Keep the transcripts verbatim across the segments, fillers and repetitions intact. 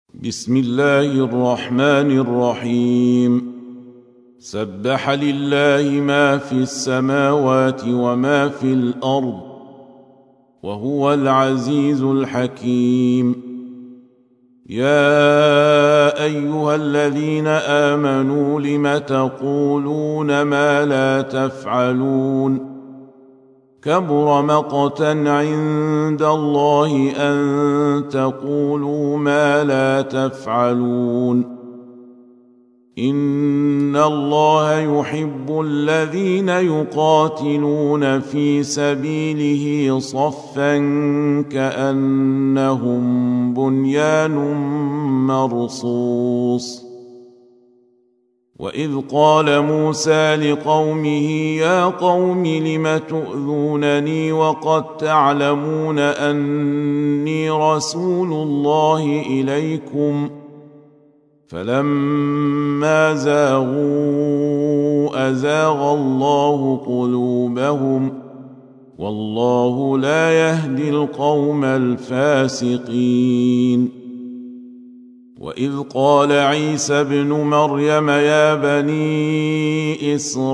بسم الله الرحمن الرحيم. سبح لله ما في السماوات وما في الأرض وهو العزيز الحكيم. يا أيها الذين آمنوا لم تقولون ما لا تفعلون؟ كبر مقتا عند الله أن تقولوا ما لا تفعلون. إن الله يحب الذين يقاتلون في سبيله صفا كأنهم بنيان مرصوص. وإذ قال موسى لقومه يا قوم لم تؤذونني وقد تعلمون أني رسول الله إليكم فلما زاغوا أزاغ الله قلوبهم والله لا يهدي القوم الفاسقين. وإذ قال عيسى ابن مريم يا بني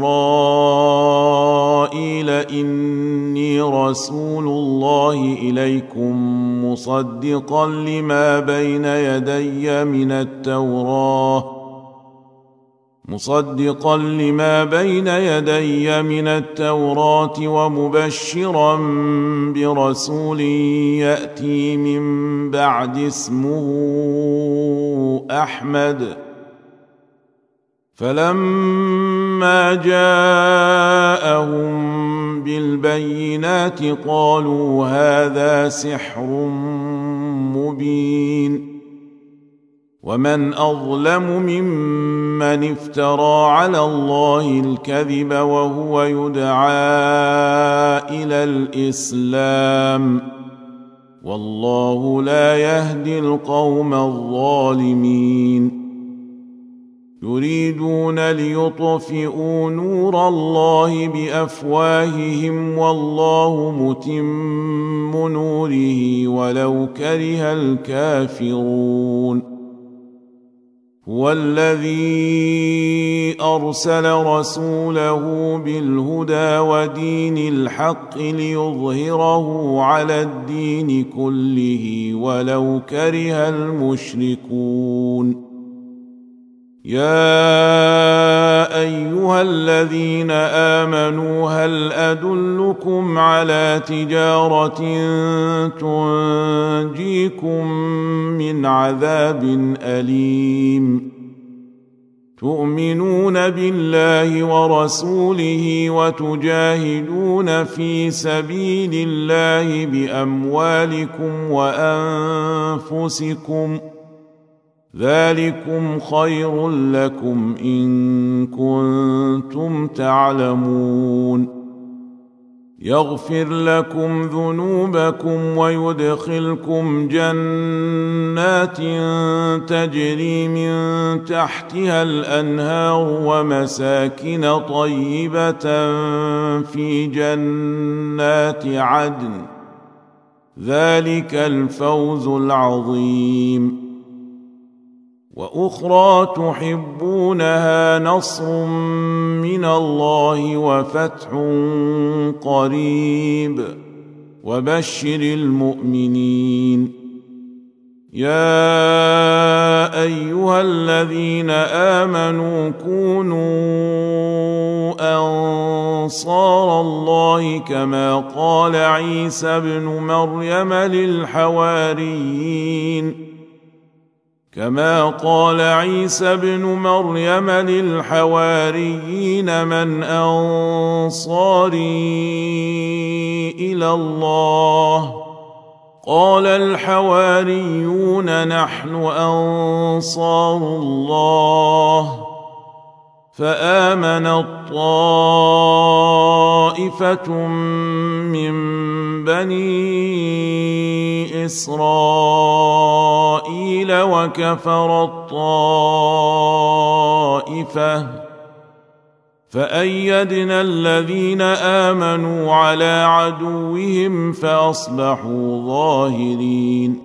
إسرائيل إني رسول الله إليكم مصدقا لما بين يدي من التوراة مصدقا لما بين يدي من التوراة ومبشرا برسول يأتي من بعد اسمه أحمد. فلما جاءهم بالبينات قالوا هذا سحر مبين. ومن أظلم ممن افترى على الله الكذب وهو يدعى إلى الإسلام والله لا يهدي القوم الظالمين. يريدون ليطفئوا نور الله بأفواههم والله متم نوره ولو كره الكافرون. هو الذي أرسل رسوله بالهدى ودين الحق ليظهره على الدين كله ولو كره المشركون. يا أيها الذين آمنوا هل أدلكم على تجارة تنجيكم من عذاب أليم؟ تؤمنون بالله ورسوله وتجاهدون في سبيل الله بأموالكم وأنفسكم ذلكم خير لكم إن كنتم تعلمون. يغفر لكم ذنوبكم ويدخلكم جنات تجري من تحتها الأنهار ومساكن طيبة في جنات عدن ذلك الفوز العظيم. وأخرى تحبونها نصر من الله وفتح قريب وبشر المؤمنين. يا أيها الذين آمنوا كونوا أنصار الله كما قال عيسى ابن مريم للحواريين كما قال عيسى ابن مريم للحواريين من أنصاري إلى الله قال الحواريون نحن أنصار الله. فآمنت طائفة من بني إسرائيل وكفرت طائفة فأيدنا الذين آمنوا على عدوهم فأصبحوا ظاهرين.